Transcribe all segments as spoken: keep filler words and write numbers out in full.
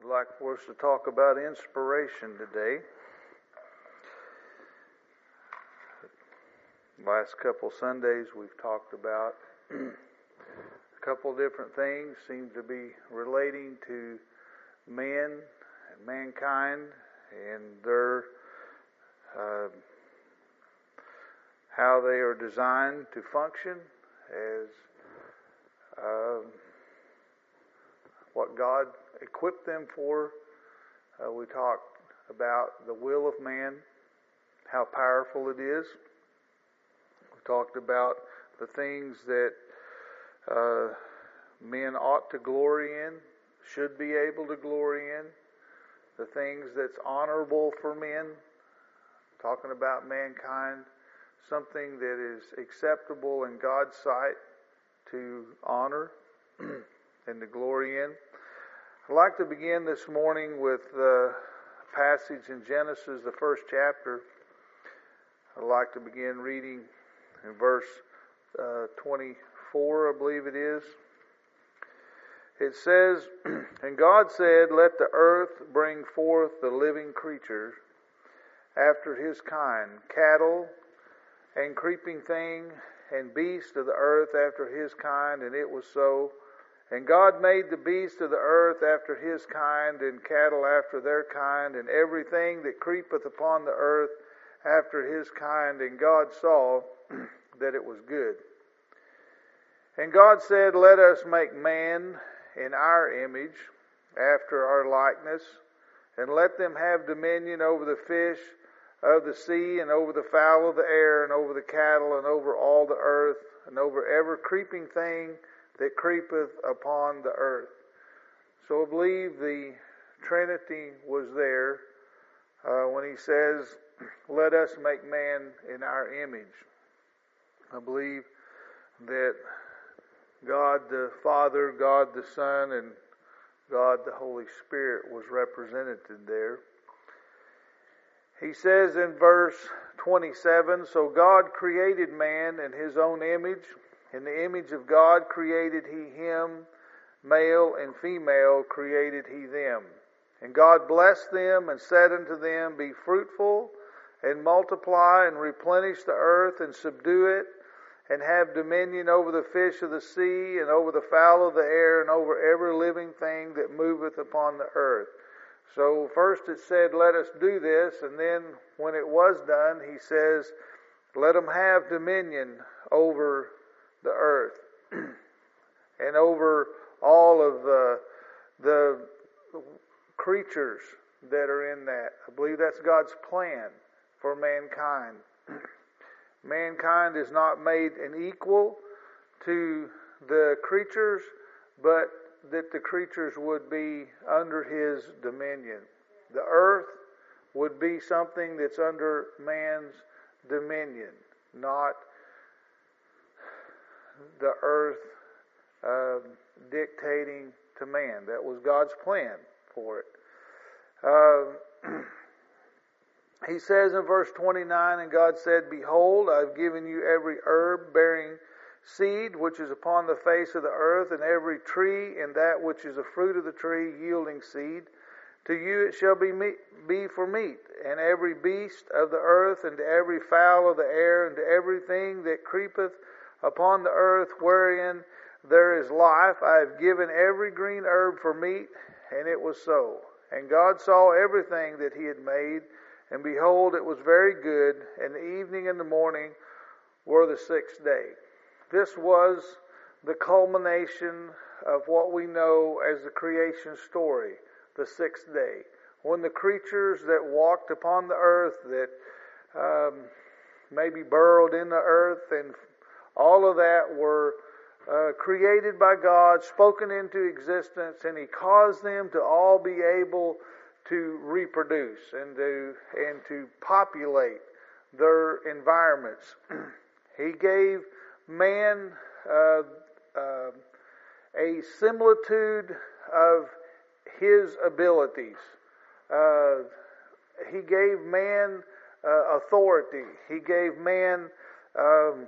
I'd like for us to talk about inspiration today. Last couple Sundays we've talked about a couple different things seem to be relating to men and mankind and their uh, how they are designed to function as uh, what God equipped them for. Uh, we talked about the will of man, how powerful it is. We talked about the things that uh, men ought to glory in, should be able to glory in, the things that's honorable for men, talking about mankind, something that is acceptable in God's sight to honor and to glory in. I'd like to begin this morning with a passage in Genesis, the first chapter. I'd like to begin reading in verse uh, twenty-four, I believe it is. It says, "And God said, let the earth bring forth the living creatures after his kind, cattle and creeping thing, and beast of the earth after his kind, and it was so. And God made the beasts of the earth after his kind, and cattle after their kind, and everything that creepeth upon the earth after his kind. And God saw that it was good. And God said, let us make man in our image, after our likeness, and let them have dominion over the fish of the sea, and over the fowl of the air, and over the cattle, and over all the earth, and over every creeping thing that creepeth upon the earth." So I believe the Trinity was there uh, when he says, let us make man in our image. I believe that God the Father, God the Son, and God the Holy Spirit was represented there. He says in verse twenty-seven, "So God created man in his own image. In the image of God created he him, male and female created he them. And God blessed them and said unto them, Be fruitful and multiply and replenish the earth and subdue it, and have dominion over the fish of the sea and over the fowl of the air and over every living thing that moveth upon the earth." So first it said, let us do this, and then when it was done, he says, let them have dominion over the earth and over all of the, the creatures that are in that. I believe that's God's plan for mankind. Mankind is not made an equal to the creatures, but that the creatures would be under his dominion. The earth would be something that's under man's dominion, not the earth uh, dictating to man. That was God's plan for it. Uh, he says in verse twenty-nine, "And God said, Behold, I've given you every herb bearing seed which is upon the face of the earth, and every tree and that which is the fruit of the tree yielding seed. To you it shall be meat, be for meat, and every beast of the earth, and to every fowl of the air, and to everything that creepeth upon the earth wherein there is life, I have given every green herb for meat, and it was so. And God saw everything that he had made, and behold, it was very good, and the evening and the morning were the sixth day." This was the culmination of what we know as the creation story, the sixth day, when the creatures that walked upon the earth, that um, maybe burrowed in the earth, and all of that were uh, created by God, spoken into existence, and he caused them to all be able to reproduce and to and to populate their environments. He gave man uh, uh, a similitude of his abilities. Uh, he gave man uh, authority. He gave man, um,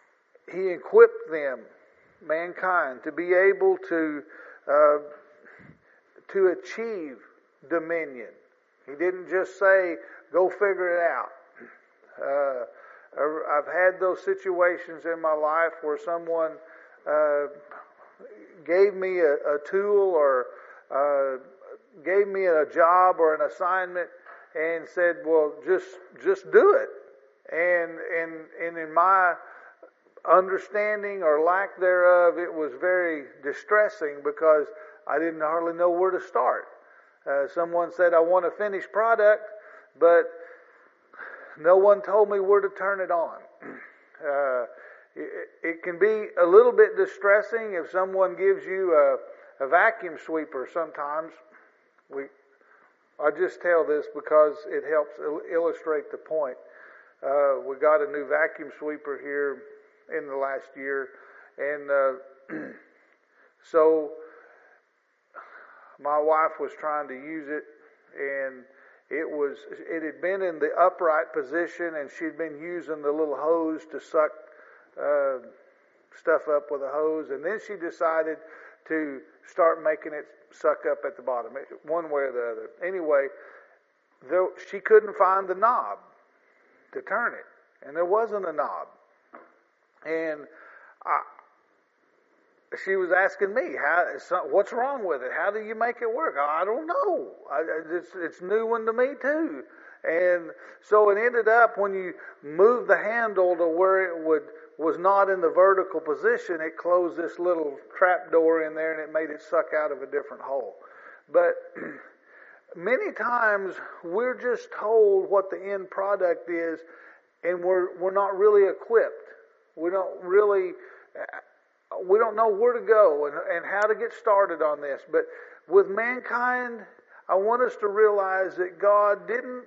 he equipped them, mankind, to be able to uh, to achieve dominion. He didn't just say, go figure it out. Uh, I've had those situations in my life where someone uh, gave me a, a tool or uh, gave me a job or an assignment and said, well, just just do it. And, and, and in my understanding or lack thereof, it was very distressing because I didn't hardly know where to start. Uh, someone said, I want a finished product, but no one told me where to turn it on. Uh, it, it can be a little bit distressing if someone gives you a, a vacuum sweeper sometimes. We, I just tell this because it helps il- illustrate the point. Uh, we got a new vacuum sweeper here in the last year, and uh, so my wife was trying to use it, and it was it had been in the upright position, and she'd been using the little hose to suck uh, stuff up with a hose, and then she decided to start making it suck up at the bottom, one way or the other. Anyway, though she couldn't find the knob to turn it, and there wasn't a knob, and I. She was asking me, "How? What's wrong with it? How do you make it work?" I don't know. I, it's, it's a new one to me too. And so it ended up when you moved the handle to where it would was not in the vertical position, it closed this little trap door in there and it made it suck out of a different hole. But many times we're just told what the end product is, and we're we're not really equipped. We don't really. We don't know where to go and, and how to get started on this. But with mankind, I want us to realize that God didn't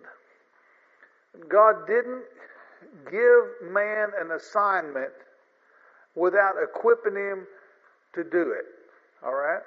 God didn't give man an assignment without equipping him to do it. All right?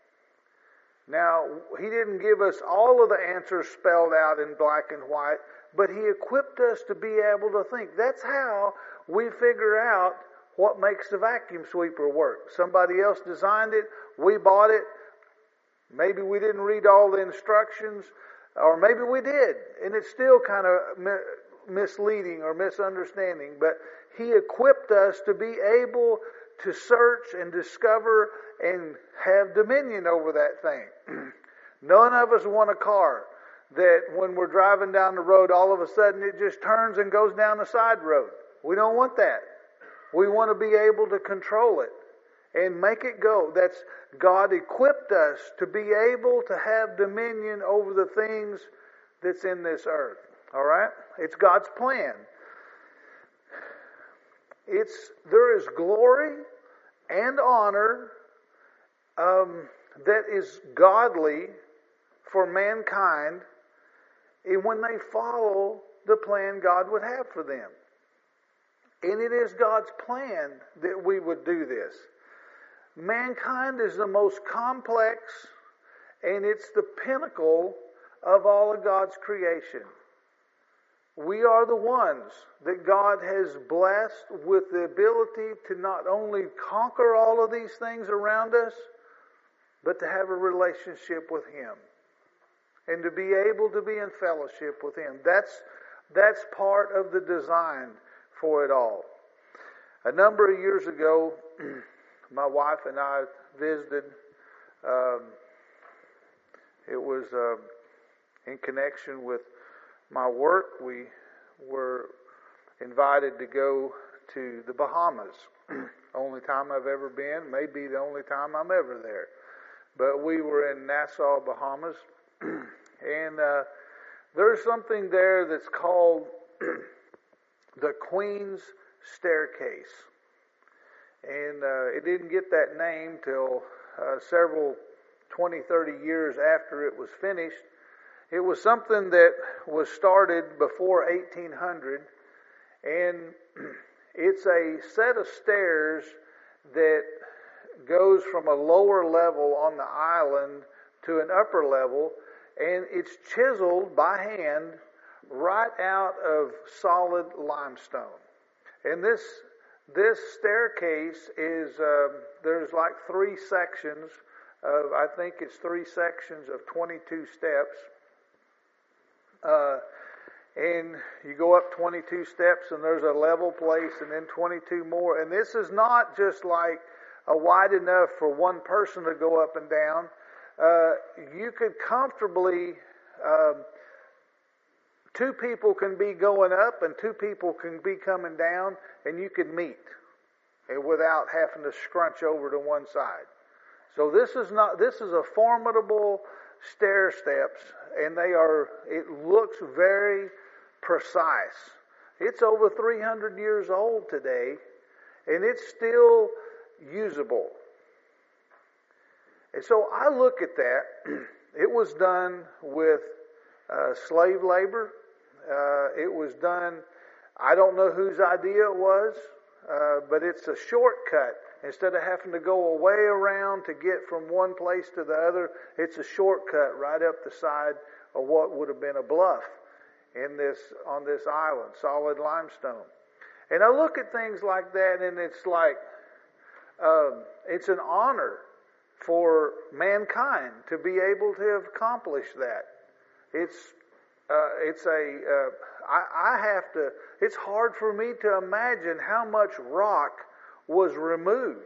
Now, he didn't give us all of the answers spelled out in black and white, but he equipped us to be able to think. That's how we figure out what makes the vacuum sweeper work. Somebody else designed it. We bought it. Maybe we didn't read all the instructions, or maybe we did, and it's still kind of misleading or misunderstanding. But he equipped us to be able to search and discover and have dominion over that thing. None of us want a car that when we're driving down the road, all of a sudden it just turns and goes down the side road. We don't want that. We want to be able to control it and make it go. That's God equipped us to be able to have dominion over the things that's in this earth. All right? It's God's plan. It's there is glory and honor um, that is godly for mankind, and when they follow the plan God would have for them. And it is God's plan that we would do this. Mankind is the most complex, and it's the pinnacle of all of God's creation. We are the ones that God has blessed with the ability to not only conquer all of these things around us, but to have a relationship with Him. And to be able to be in fellowship with Him. That's, that's part of the design for it all. A number of years ago, my wife and I visited. Um, it was uh, in connection with my work. We were invited to go to the Bahamas. Only time I've ever been, maybe the only time I'm ever there. But we were in Nassau, Bahamas, and uh, there's something there that's called the Queen's Staircase. And uh, it didn't get that name till uh, several, twenty, thirty years after it was finished. It was something that was started before eighteen hundred, and it's a set of stairs that goes from a lower level on the island to an upper level, and it's chiseled by hand right out of solid limestone. And this this staircase is, um, there's like three sections of, I think it's three sections of twenty-two steps. Uh, and you go up twenty-two steps and there's a level place and then twenty-two more. And this is not just like a wide enough for one person to go up and down. Uh, you could comfortably, um, two people can be going up and two people can be coming down, and you could meet without having to scrunch over to one side. So this is not, this is a formidable stair steps, and they are, it looks very precise. It's over three hundred years old today, and it's still usable. And so I look at that. It was done with uh, slave labor. Uh, it was done, I don't know whose idea it was, uh, but it's a shortcut. Instead of having to go a way around to get from one place to the other, it's a shortcut right up the side of what would have been a bluff in this on this island, solid limestone. And I look at things like that, and it's like um, it's an honor for mankind to be able to have accomplished that. It's uh, it's a uh, I, I have to. It's hard for me to imagine how much rock was removed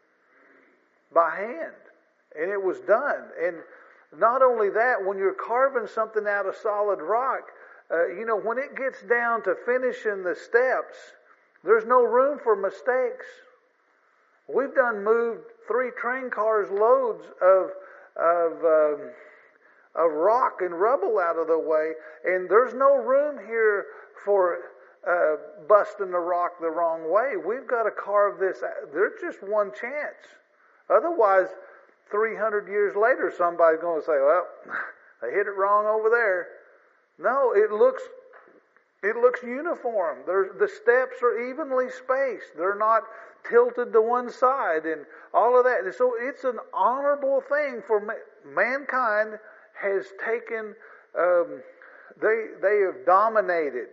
by hand, and it was done. And not only that, when you're carving something out of solid rock, uh, you know, when it gets down to finishing the steps, there's no room for mistakes. We've done moved three train cars loads of of um, of rock and rubble out of the way, and there's no room here for uh, busting the rock the wrong way. We've got to carve this out. There's just one chance. Otherwise, three hundred years later, somebody's going to say, well, they hit it wrong over there. No, it looks it looks uniform. There's, the steps are evenly spaced. They're not tilted to one side and all of that. And so it's an honorable thing for ma- mankind has taken, um, they they have dominated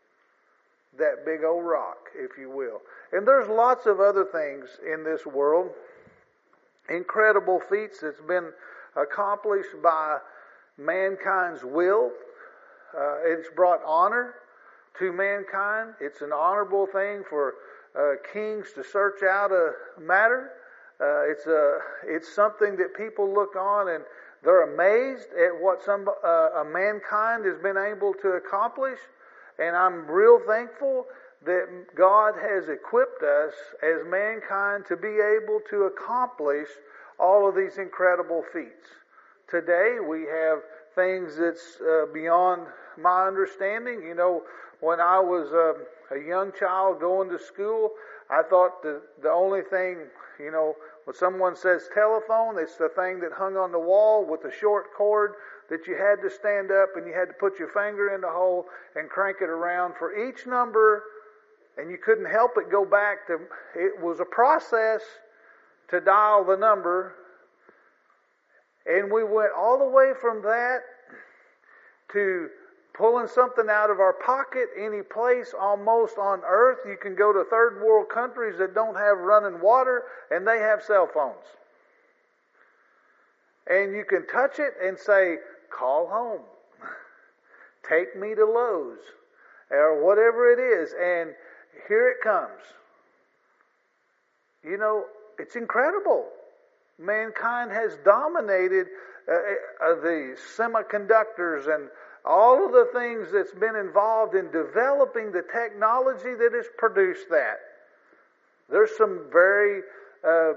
that big old rock, if you will. And there's lots of other things in this world, incredible feats that's been accomplished by mankind's will. Uh, it's brought honor to mankind. It's an honorable thing for uh, kings to search out a matter. Uh, it's a it's something that people look on and they're amazed at what some uh, a mankind has been able to accomplish. And I'm real thankful that God has equipped us as mankind to be able to accomplish all of these incredible feats. Today we have things that's uh, beyond my understanding. You know, when I was uh, a young child going to school, I thought the, the only thing, you know, when someone says telephone, it's the thing that hung on the wall with the short cord that you had to stand up and you had to put your finger in the hole and crank it around for each number, and you couldn't help it go back to, it was a process to dial the number. And we went all the way from that to pulling something out of our pocket any place almost on earth. You can go to third world countries that don't have running water and they have cell phones. And you can touch it and say, call home. Take me to Lowe's. Or whatever it is. And here it comes. You know, it's incredible. Mankind has dominated uh, uh, the semiconductors and all of the things that's been involved in developing the technology that has produced that. There's some very, um,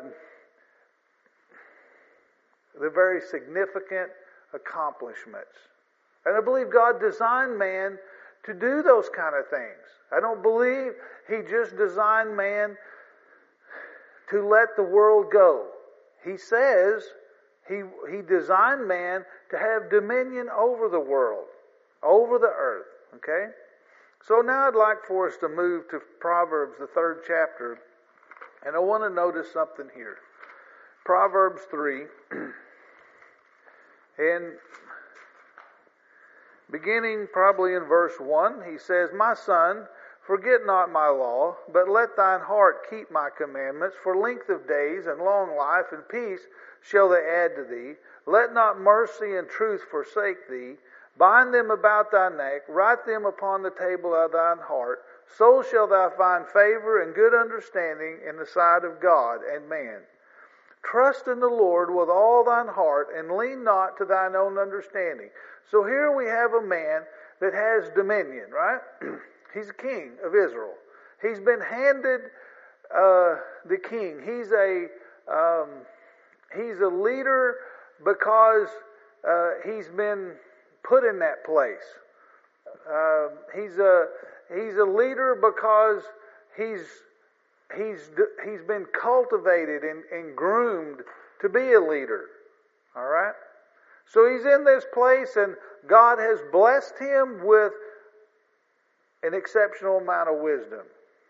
the very significant accomplishments. And I believe God designed man to do those kind of things. I don't believe He just designed man to let the world go. He says He He designed man to have dominion over the world, over the earth. Okay? So now I'd like for us to move to Proverbs, the third chapter. And I want to notice something here. Proverbs three. And beginning probably in verse one, he says, my son, Forget not my law, but let thine heart keep my commandments. For length of days and long life and peace shall they add to thee. Let not mercy and truth forsake thee. Bind them about thy neck, write them upon the table of thine heart. So shalt thou find favor and good understanding in the sight of God and man. Trust in the Lord with all thine heart, and lean not to thine own understanding. So here we have a man that has dominion, right? He's a king of Israel. He's been handed uh, the king. He's a um, he's a leader because uh, he's been put in that place. Uh, he's a he's a leader because he's he's he's been cultivated and, and groomed to be a leader. All right. So he's in this place, and God has blessed him with an exceptional amount of wisdom.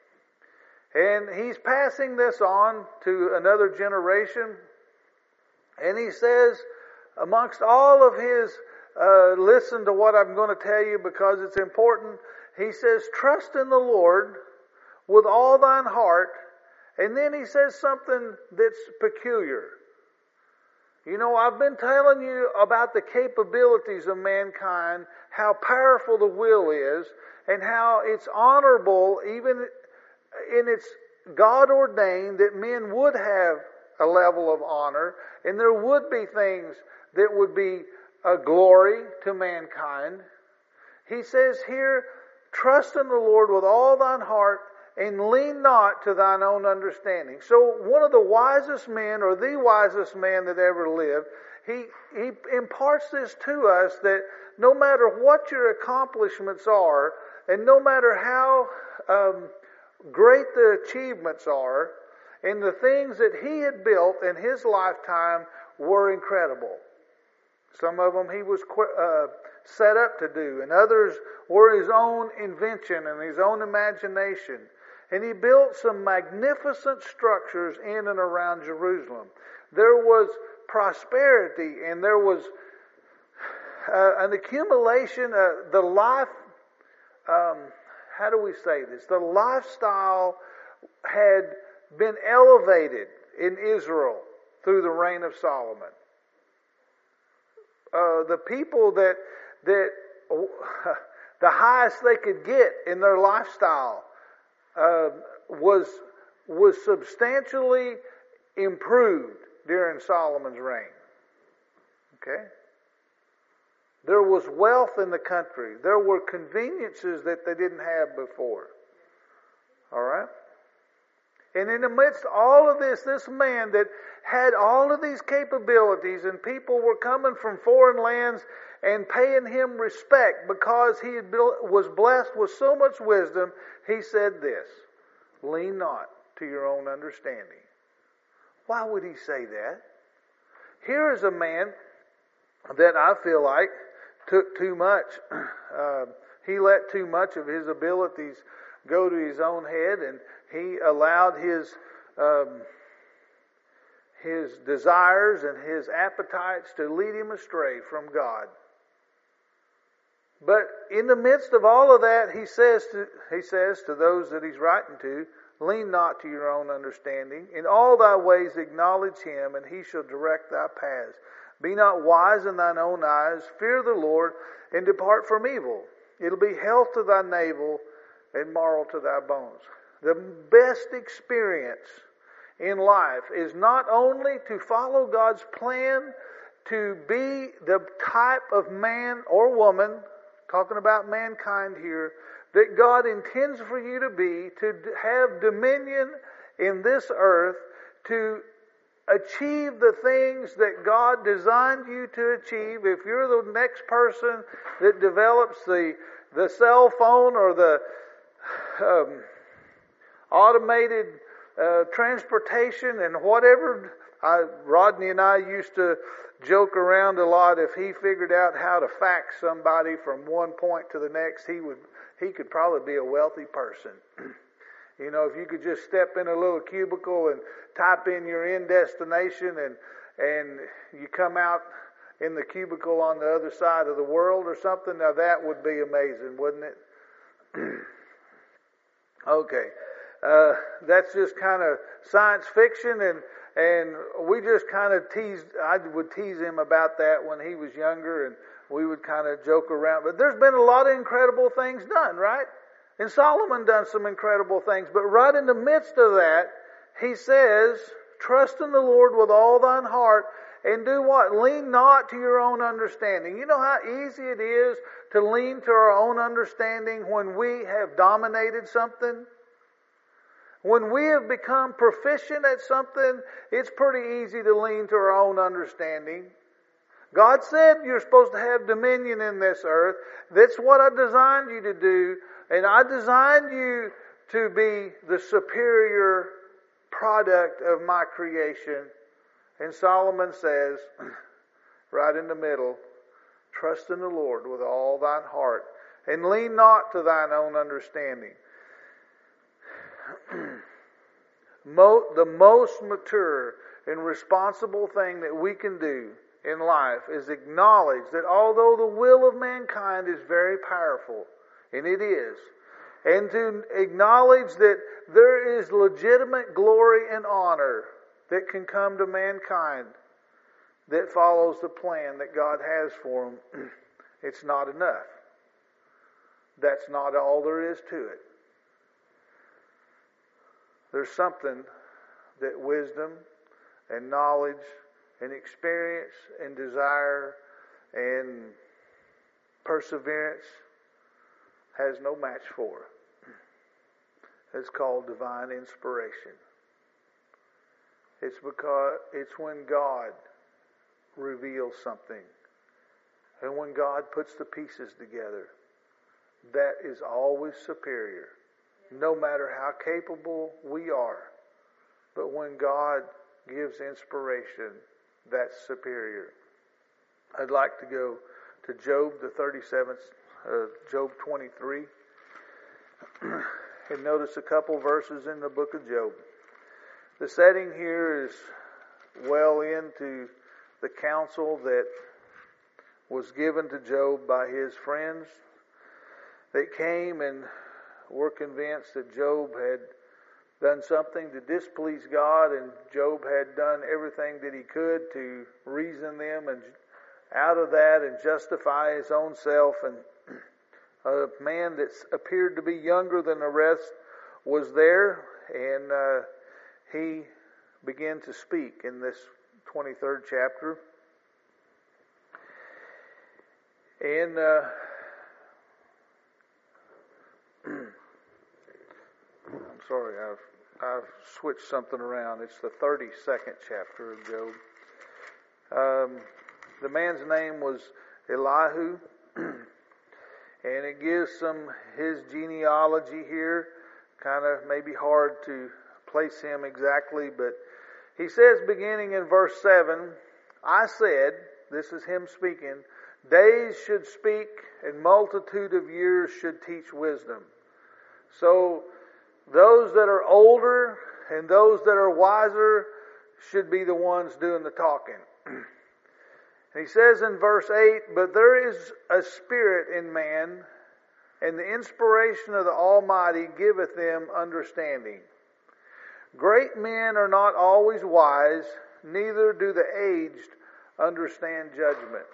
And he's passing this on to another generation. And he says, amongst all of his, uh, listen to what I'm going to tell you because it's important. He says, trust in the Lord with all thine heart. And then he says something that's peculiar. You know, I've been telling you about the capabilities of mankind, how powerful the will is, and how it's honorable, even in its God ordained, that men would have a level of honor, and there would be things that would be a glory to mankind. He says here, trust in the Lord with all thine heart, and lean not to thine own understanding. So one of the wisest men, or the wisest man that ever lived, he, he imparts this to us, that no matter what your accomplishments are, and no matter how um, great the achievements are, and the things that he had built in his lifetime were incredible. Some of them he was uh, set up to do, and others were his own invention and his own imagination. And he built some magnificent structures in and around Jerusalem. There was prosperity, and there was uh, an accumulation of the life, um, how do we say this? The lifestyle had been elevated in Israel through the reign of Solomon. Uh, the people that, that the highest they could get in their lifestyle Uh, was was substantially improved during Solomon's reign. Okay? There was wealth in the country. There were conveniences that they didn't have before. All right? And in the midst of all of this, this man that had all of these capabilities, and people were coming from foreign lands and paying him respect because he had built, was blessed with so much wisdom, he said this, lean not to your own understanding. Why would he say that? Here is a man that I feel like took too much. Uh, he let too much of his abilities go to his own head, and he allowed his um, his desires and his appetites to lead him astray from God. But in the midst of all of that, he says to, he says to those that he's writing to, lean not to your own understanding. In all thy ways acknowledge him, and he shall direct thy paths. Be not wise in thine own eyes. Fear the Lord, and depart from evil. It'll be health to thy navel and marrow to thy bones. The best experience in life is not only to follow God's plan, to be the type of man or woman, talking about mankind here, that God intends for you to be, to have dominion in this earth, to achieve the things that God designed you to achieve. If you're the next person that develops the, the cell phone or the um, automated uh, transportation and whatever, I, Rodney and I used to joke around a lot. If he figured out how to fax somebody from one point to the next, he would he could probably be a wealthy person. You know, if you could just step in a little cubicle and type in your end destination, and and you come out in the cubicle on the other side of the world or something, now that would be amazing, wouldn't it? Okay. Uh, that's just kind of science fiction, and and we just kind of teased, I would tease him about that when he was younger, and we would kind of joke around. But there's been a lot of incredible things done, right? And Solomon done some incredible things. But right in the midst of that, he says, trust in the Lord with all thine heart, and do what? Lean not to your own understanding. You know how easy it is to lean to our own understanding when we have dominated something? When we have become proficient at something, it's pretty easy to lean to our own understanding. God said you're supposed to have dominion in this earth. That's what I designed you to do. And I designed you to be the superior product of my creation. And Solomon says, right in the middle, trust in the Lord with all thine heart, and lean not to thine own understanding. The most mature and responsible thing that we can do in life is acknowledge that although the will of mankind is very powerful, and it is, and to acknowledge that there is legitimate glory and honor that can come to mankind that follows the plan that God has for them, it's not enough. That's not all there is to it. There's something that wisdom and knowledge and experience and desire and perseverance has no match for. It's called divine inspiration. It's because it's when God reveals something, and when God puts the pieces together, that is always superior. No matter how capable we are. But when God gives inspiration, that's superior. I'd like to go to Job, the thirty-seventh, uh, Job twenty-three, and notice a couple verses in the book of Job. The setting here is well into the counsel that was given to Job by his friends. They came and were convinced that Job had done something to displease God, and Job had done everything that he could to reason them and out of that and justify his own self. And a man that appeared to be younger than the rest was there, and uh, he began to speak in this twenty-third chapter. And uh, I'm sorry, I've I've switched something around. It's the thirty-second chapter of Job. Um, the man's name was Elihu, and it gives some his genealogy here. Kind of maybe hard to place him exactly, but he says, beginning in verse seven, I said, this is him speaking, days should speak, and multitude of years should teach wisdom. So those that are older and those that are wiser should be the ones doing the talking. And he says in verse eight, but there is a spirit in man, and the inspiration of the Almighty giveth them understanding. Great men are not always wise, neither do the aged understand judgment.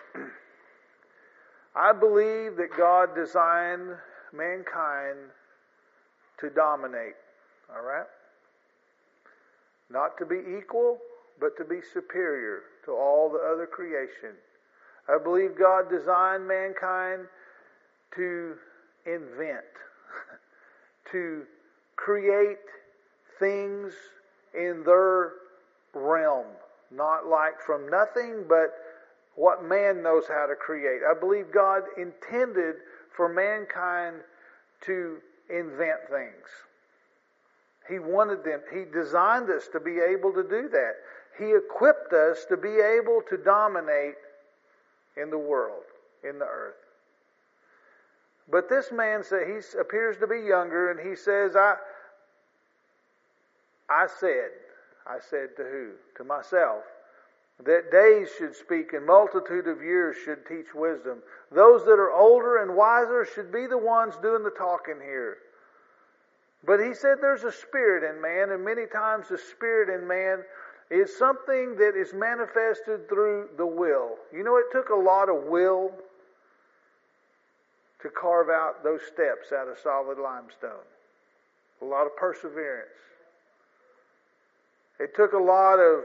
I believe that God designed mankind to dominate, all right? Not to be equal, but to be superior to all the other creation. I believe God designed mankind to invent, to create things in their realm, not like from nothing, but what man knows how to create. I believe God intended for mankind to invent things. He wanted them, He designed us to be able to do that. He equipped us to be able to dominate in the world, in the earth. But this man said, he appears to be younger, and he says, I I said, I said to who? To myself, that days should speak and multitude of years should teach wisdom. Those that are older and wiser should be the ones doing the talking here. But he said there's a spirit in man, and many times the spirit in man is something that is manifested through the will. You know, it took a lot of will to carve out those steps out of solid limestone. A lot of perseverance. It took a lot of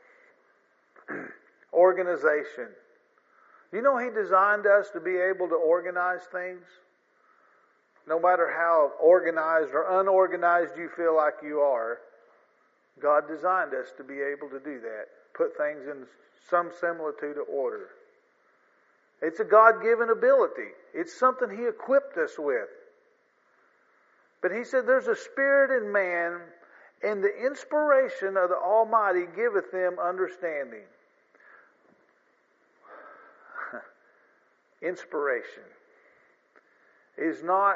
organization. You know, he designed us to be able to organize things. No matter how organized or unorganized you feel like you are, God designed us to be able to do that. Put things in some similitude of order. It's a God-given ability. It's something he equipped us with. But he said there's a spirit in man, and the inspiration of the Almighty giveth them understanding. Inspiration is not...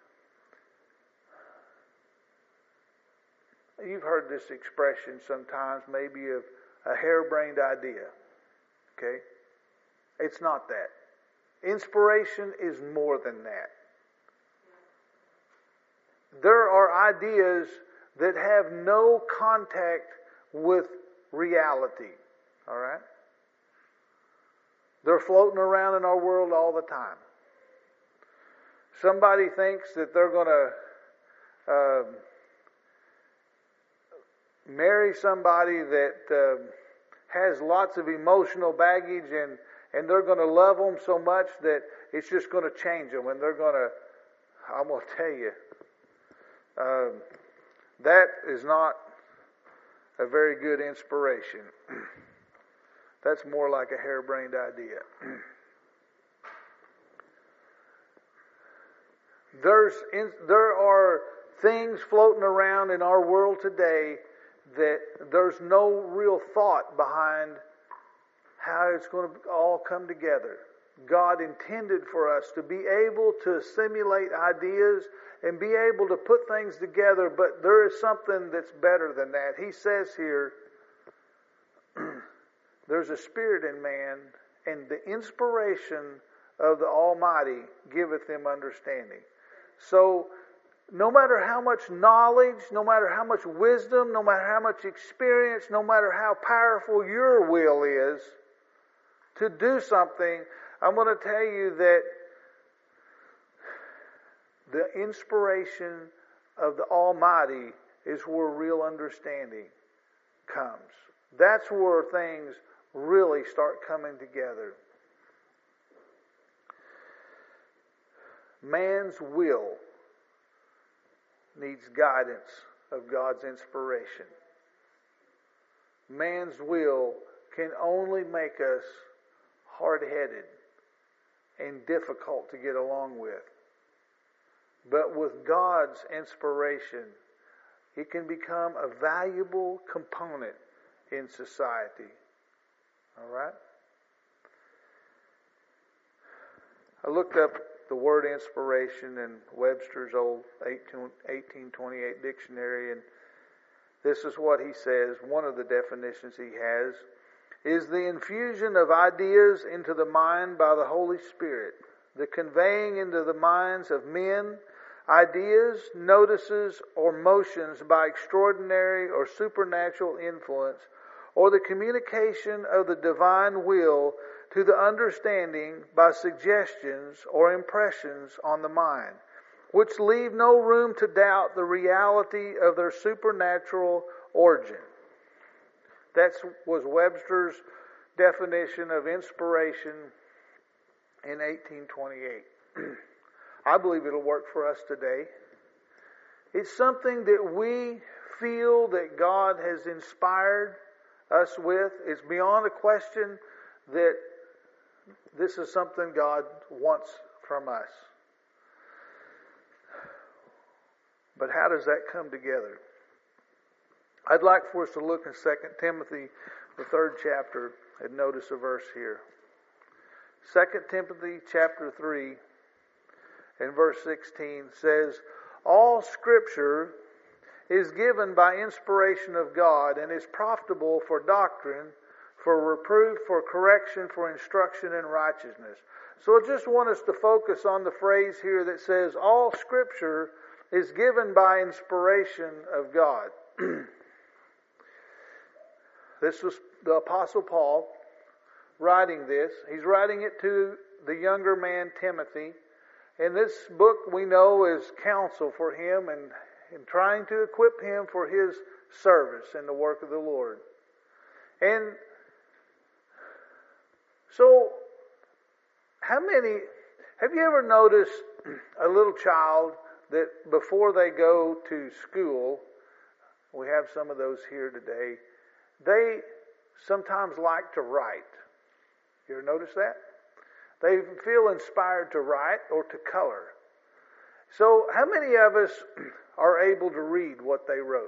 You've heard this expression sometimes, maybe of a harebrained idea. Okay? It's not that. Inspiration is more than that. There are ideas that have no contact with reality. All right? They're floating around in our world all the time. Somebody thinks that they're going to uh, marry somebody that uh, has lots of emotional baggage, and, and they're going to love them so much that it's just going to change them, and they're going to, I'm going to tell you, um, that is not a very good inspiration. That's more like a harebrained idea. There's in, there are things floating around in our world today that there's no real thought behind how it's going to all come together. God intended for us to be able to assimilate ideas and be able to put things together, but there is something that's better than that. He says here, there's a spirit in man, and the inspiration of the Almighty giveth him understanding. So, no matter how much knowledge, no matter how much wisdom, no matter how much experience, no matter how powerful your will is to do something, I'm going to tell you that the inspiration of the Almighty is where real understanding comes. That's where things really start coming together. Man's will needs guidance of God's inspiration. Man's will can only make us hard-headed and difficult to get along with. But with God's inspiration, it can become a valuable component in society. All right? I looked up the word inspiration in Webster's old eighteen twenty-eight dictionary, and this is what he says. One of the definitions he has is the infusion of ideas into the mind by the Holy Spirit, the conveying into the minds of men ideas, notices, or motions by extraordinary or supernatural influence, or the communication of the divine will to the understanding by suggestions or impressions on the mind, which leave no room to doubt the reality of their supernatural origin. That was Webster's definition of inspiration in eighteen twenty-eight. I believe it'll work for us today. It's something that we feel that God has inspired us with. It's beyond a question that this is something God wants from us. But how does that come together? I'd like for us to look in Second Timothy, the third chapter, and notice a verse here. Second Timothy chapter three and verse sixteen says, all Scripture is given by inspiration of God and is profitable for doctrine, for reproof, for correction, for instruction in righteousness. So I just want us to focus on the phrase here that says, all Scripture is given by inspiration of God. This was the Apostle Paul writing this. He's writing it to the younger man Timothy. And this book we know is counsel for him and, and trying to equip him for his service in the work of the Lord. And so, how many, have you ever noticed a little child that before they go to school, we have some of those here today, they sometimes like to write. You ever notice that? They feel inspired to write or to color. So how many of us are able to read what they wrote?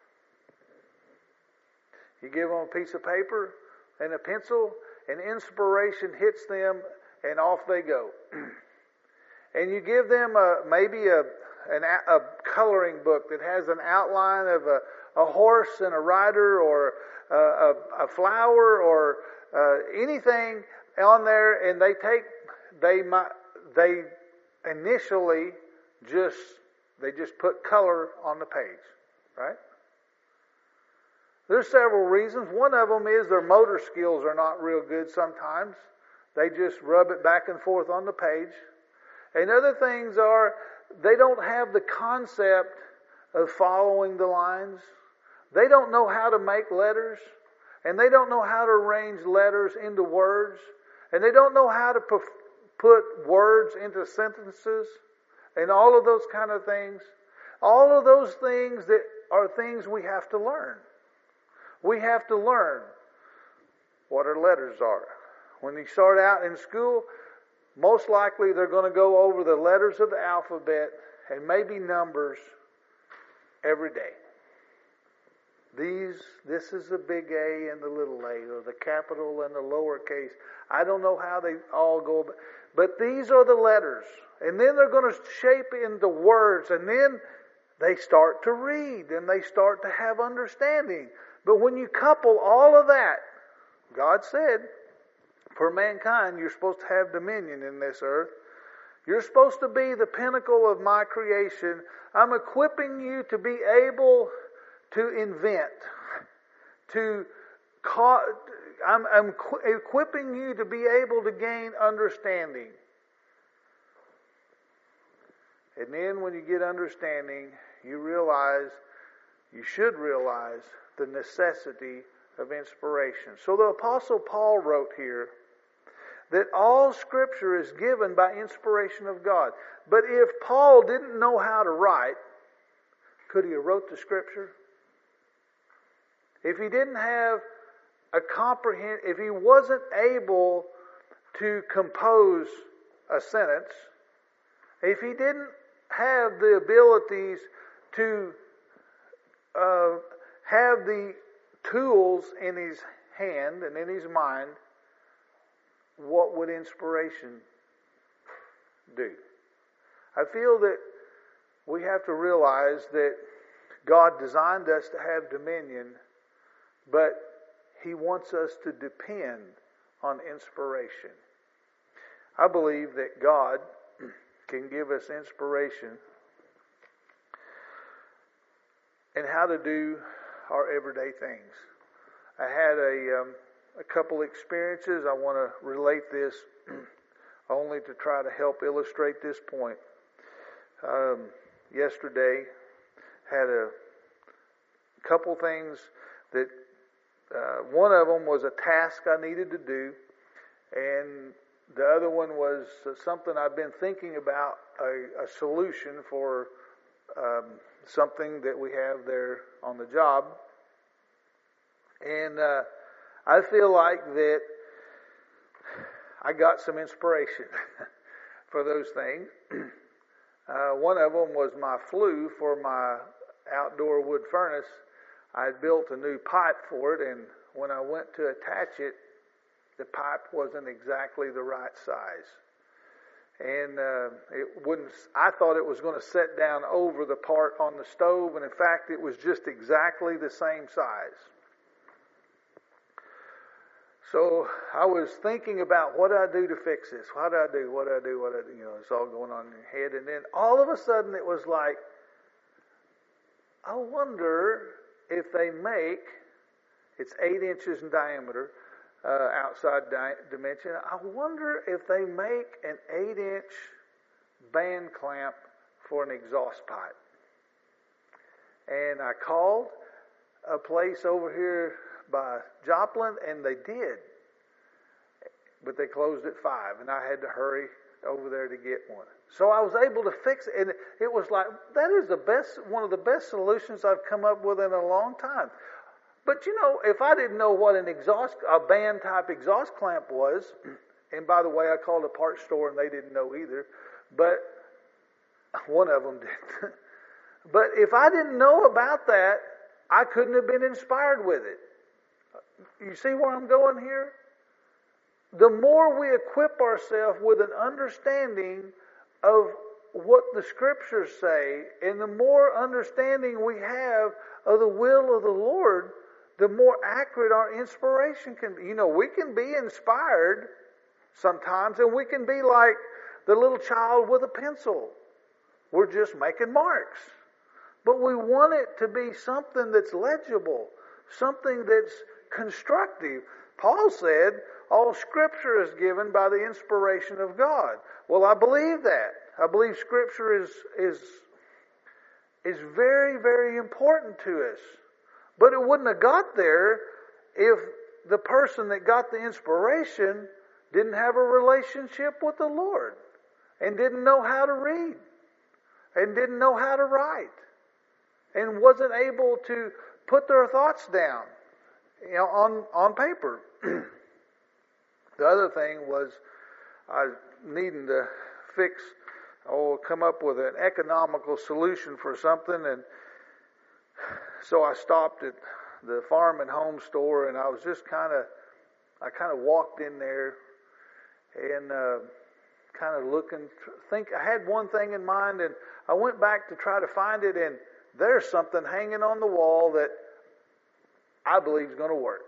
You give them a piece of paper and a pencil, and inspiration hits them, and off they go. And you give them a, maybe a, an, a coloring book that has an outline of a, a horse and a rider, or a, a, a flower, or uh, anything on there, and they take, they might, they initially just, they just put color on the page, right? There's several reasons. One of them is their motor skills are not real good sometimes. They just rub it back and forth on the page. And other things are, they don't have the concept of following the lines. They don't know how to make letters. And they don't know how to arrange letters into words. And they don't know how to put words into sentences. And all of those kind of things. All of those things that are things we have to learn. We have to learn what our letters are. When you start out in school, most likely they're going to go over the letters of the alphabet and maybe numbers every day. These, this is the big A and the little a, or the capital and the lowercase. I don't know how they all go, but these are the letters. And then they're going to shape into words, and then they start to read, and they start to have understanding. But when you couple all of that, God said, for mankind, you're supposed to have dominion in this earth. You're supposed to be the pinnacle of my creation. I'm equipping you to be able to invent, to ca- I'm, I'm qu- equipping you to be able to gain understanding. And then when you get understanding, you realize, you should realize the necessity of inspiration. So the Apostle Paul wrote here that all Scripture is given by inspiration of God. But if Paul didn't know how to write, could he have wrote the Scripture? If he didn't have a comprehend, if he wasn't able to compose a sentence, if he didn't have the abilities to uh, have the tools in his hand and in his mind, what would inspiration do? I feel that we have to realize that God designed us to have dominion, but He wants us to depend on inspiration. I believe that God can give us inspiration in how to do our everyday things. I had a um, a couple experiences. I want to relate this only to try to help illustrate this point. Um, yesterday, had a couple things that uh, one of them was a task I needed to do, and the other one was something I've been thinking about, a, a solution for um, something that we have there on the job. And uh, I feel like that I got some inspiration for those things. Uh, one of them was my flue for my outdoor wood furnace. I had built a new pipe for it, and when I went to attach it, the pipe wasn't exactly the right size. And uh, it wouldn't. I thought it was going to set down over the part on the stove, and in fact, it was just exactly the same size. So I was thinking about what do I do to fix this? What do I do? What do I do? What do I do? You know, it's all going on in your head. And then all of a sudden it was like, I wonder if they make, it's eight inches in diameter, uh, outside di- dimension. I wonder if they make an eight inch band clamp for an exhaust pipe. And I called a place over here by Joplin, and they did. But they closed at five, and I had to hurry over there to get one. So I was able to fix it, and it was like, that is the best, one of the best solutions I've come up with in a long time. But you know, if I didn't know what an exhaust, a band type exhaust clamp was, and by the way, I called a parts store and they didn't know either, but one of them did. But if I didn't know about that, I couldn't have been inspired with it. You see where I'm going here? The more we equip ourselves with an understanding of what the Scriptures say, and the more understanding we have of the will of the Lord, the more accurate our inspiration can be. You know, we can be inspired sometimes, and we can be like the little child with a pencil. We're just making marks. But we want it to be something that's legible, something that's constructive. Paul said, all Scripture is given by the inspiration of God. Well, I believe that. I believe Scripture is is is very, very important to us. But it wouldn't have got there if the person that got the inspiration didn't have a relationship with the Lord, and didn't know how to read, and didn't know how to write, and wasn't able to put their thoughts down, you know, on, on paper. The other thing was I needing to fix, or come up with an economical solution for something, and so I stopped at the farm and home store, and I was just kind of, I kind of walked in there and uh, kind of looking, think I had one thing in mind, and I went back to try to find it, and there's something hanging on the wall that I believe is going to work.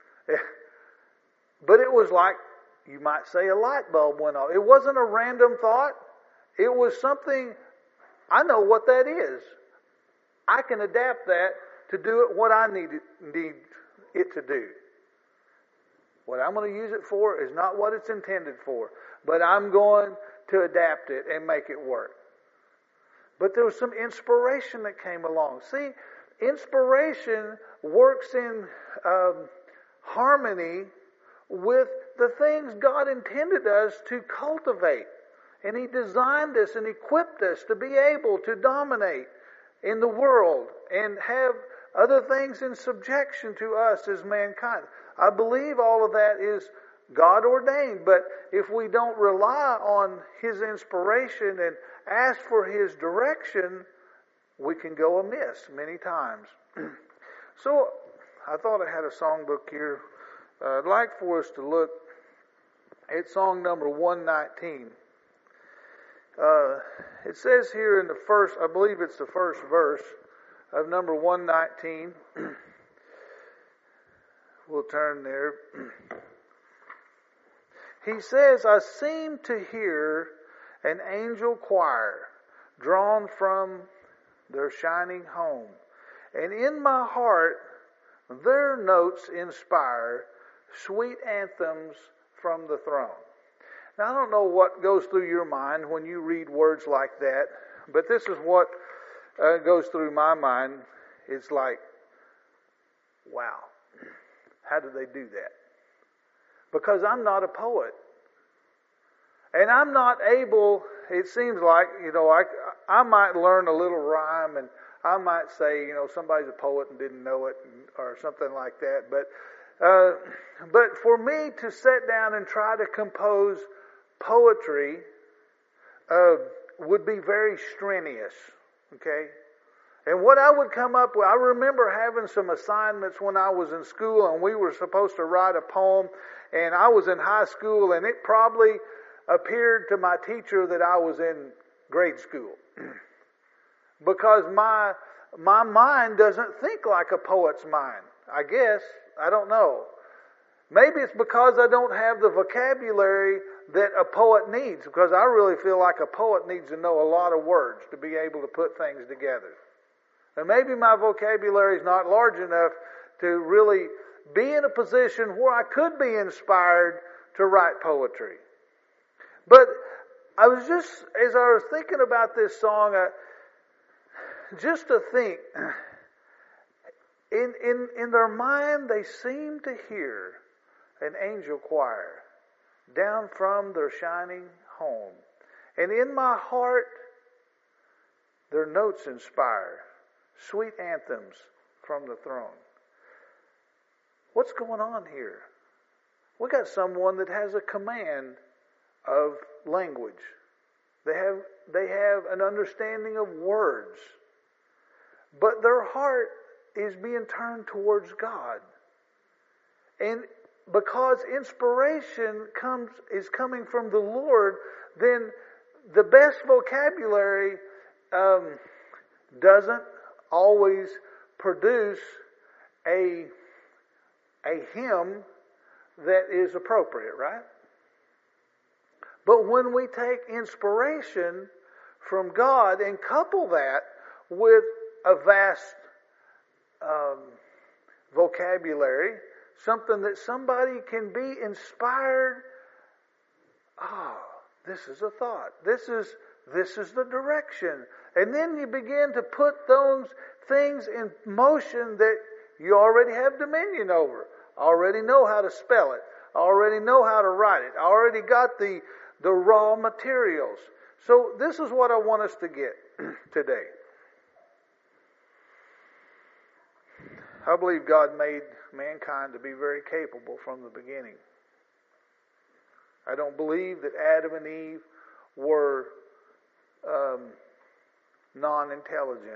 But it was like, you might say, a light bulb went off. It wasn't a random thought. It was something, I know what that is. I can adapt that to do it what I need it, need it to do. What I'm going to use it for is not what it's intended for, but I'm going to adapt it and make it work. But there was some inspiration that came along. See, inspiration works in um, harmony with the things God intended us to cultivate. And He designed us and equipped us to be able to dominate in the world and have other things in subjection to us as mankind. I believe all of that is God ordained, but if we don't rely on His inspiration and ask for His direction, we can go amiss many times. So I thought I had a songbook here. Uh, I'd like for us to look at song number one nineteen. Uh, it says here in the first, I believe it's the first verse of number one nineteen. We'll turn there. He says, I seem to hear an angel choir drawn from their shining home, and in my heart their notes inspire sweet anthems from the throne. Now, I don't know what goes through your mind when you read words like that, but this is what uh, goes through my mind. It's like, wow, how did they do that? Because I'm not a poet. And I'm not able, it seems like, you know, I, I might learn a little rhyme, and I might say, you know, somebody's a poet and didn't know it, or something like that. But uh, but for me to sit down and try to compose poetry uh, would be very strenuous, okay? And what I would come up with, I remember having some assignments when I was in school, and we were supposed to write a poem, and I was in high school, and it probably appeared to my teacher that I was in grade school. Because my my mind doesn't think like a poet's mind, I guess. I don't know. Maybe it's because I don't have the vocabulary that a poet needs, because I really feel like a poet needs to know a lot of words to be able to put things together. And maybe my vocabulary is not large enough to really be in a position where I could be inspired to write poetry. But I was just, as I was thinking about this song, I, just to think, in, in, in their mind they seem to hear an angel choir down from their shining home. And in my heart, their notes inspire sweet anthems from the throne. What's going on here? We got someone that has a command of language. They have they have an understanding of words. But their heart is being turned towards God. And because inspiration comes is coming from the Lord, then the best vocabulary um, doesn't always produce a a hymn that is appropriate, right? But when we take inspiration from God and couple that with a vast um, vocabulary, something that somebody can be inspired, ah, oh, this is a thought. This is this is the direction. And then you begin to put those things in motion that you already have dominion over. Already know how to spell it. Already know how to write it. Already got the, the raw materials. So this is what I want us to get today. I believe God made mankind to be very capable from the beginning. I don't believe that Adam and Eve were um, non-intelligent.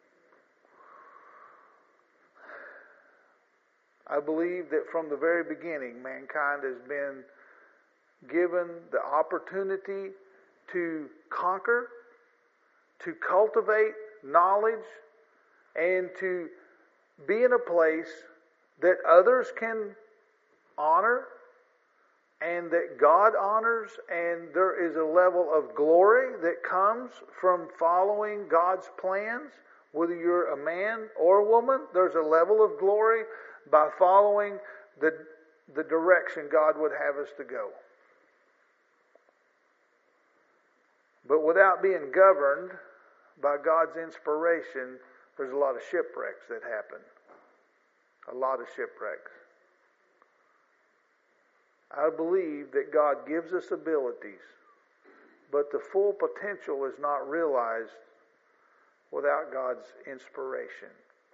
I believe that from the very beginning, mankind has been given the opportunity to conquer, to cultivate knowledge, and to be in a place that others can honor and that God honors, and there is a level of glory that comes from following God's plans. Whether you're a man or a woman, there's a level of glory by following the, the direction God would have us to go. But without being governed by God's inspiration, there's a lot of shipwrecks that happen. A lot of shipwrecks. I believe that God gives us abilities, but the full potential is not realized without God's inspiration.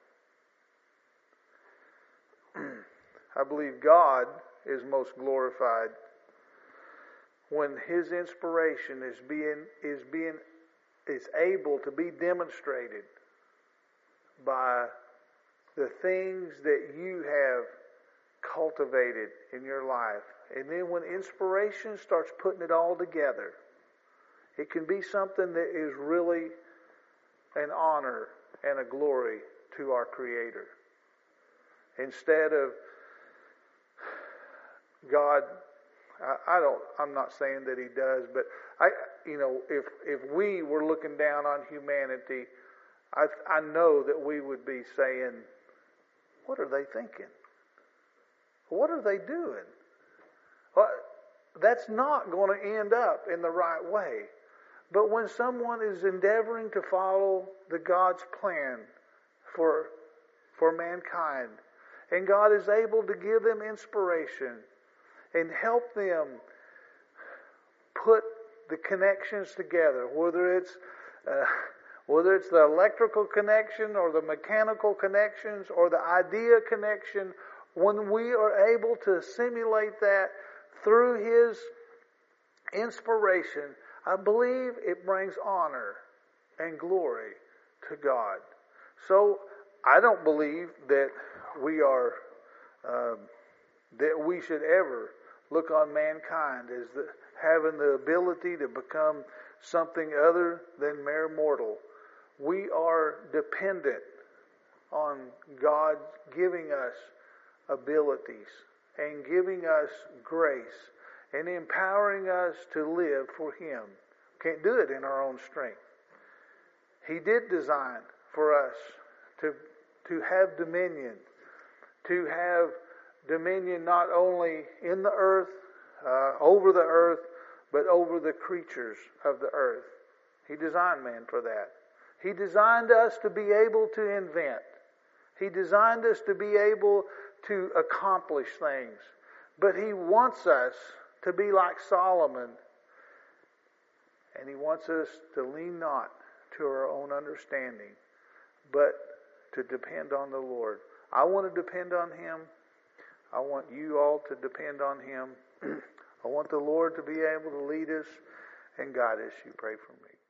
I believe God is most glorified when His inspiration is being is being is able to be demonstrated by the things that you have cultivated in your life. And then when inspiration starts putting it all together, it can be something that is really an honor and a glory to our Creator. Instead of God, I, I don't. I'm not saying that He does, but I, you know, if if we were looking down on humanity, I I know that we would be saying, "What are they thinking? What are they doing?" Well, that's not going to end up in the right way. But when someone is endeavoring to follow the God's plan for for mankind, and God is able to give them inspiration and help them put the connections together, whether it's uh, whether it's the electrical connection or the mechanical connections or the idea connection, when we are able to simulate that through His inspiration, I believe it brings honor and glory to God. So I don't believe that we are um, that we should ever look on mankind as the, having the ability to become something other than mere mortal. We are dependent on God giving us abilities and giving us grace and empowering us to live for Him. Can't do it in our own strength. He did design for us to, to have dominion, to have dominion not only in the earth, uh, over the earth, but over the creatures of the earth. He designed man for that. He designed us to be able to invent. He designed us to be able to accomplish things. But He wants us to be like Solomon. And He wants us to lean not to our own understanding, but to depend on the Lord. I want to depend on Him. I want you all to depend on Him. I want the Lord to be able to lead us and guide us. You pray for me.